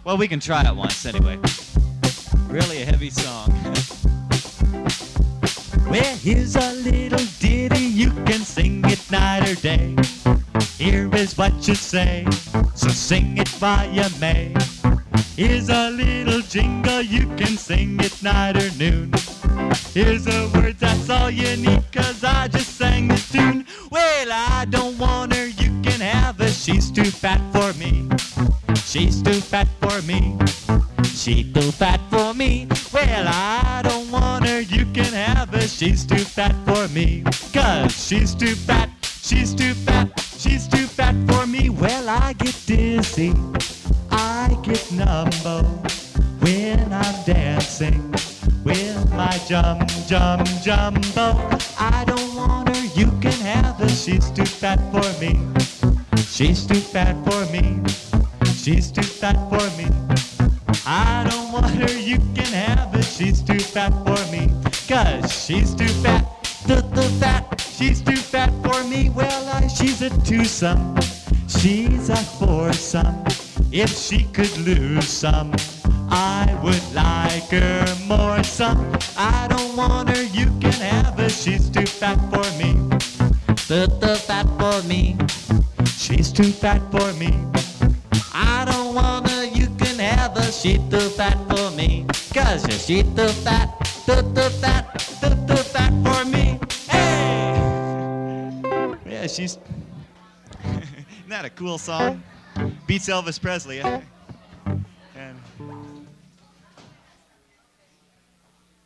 Well, we can try it once anyway. Really a heavy song. Well, here's a little ditty, you can sing it night or day. Here is what you say, so sing it while you may. Here's a little jingle, you can sing it night or noon. Here's the words, that's all you need, 'cause I just sang the tune. Well, I don't want her, you can have her, she's too fat for me. She's too fat for me. She's too fat for me. Well, I don't want her, you can have her, she's too fat for me. 'Cause she's too fat, she's too fat, she's too fat for me. Well, I get dizzy, I get numbo when I'm dancing with my jumbo. I don't want her, you can have her, she's too fat for me. She's too fat for me. She's too fat for me. I don't want her, you can have her, she's too fat for me. 'Cause she's too fat, too fat, she's too fat for me. Well, she's a twosome, she's a foursome. If she could lose some, I would like her more some. I don't want her, you can have her, she's too fat for me. Too fat for me. She's too fat for me. I don't want her, you can have her, she's too fat for me. 'Cause she's too fat, too fat, too fat for me. Hey! Yeah, she's... Isn't that a cool song? Beats Elvis Presley.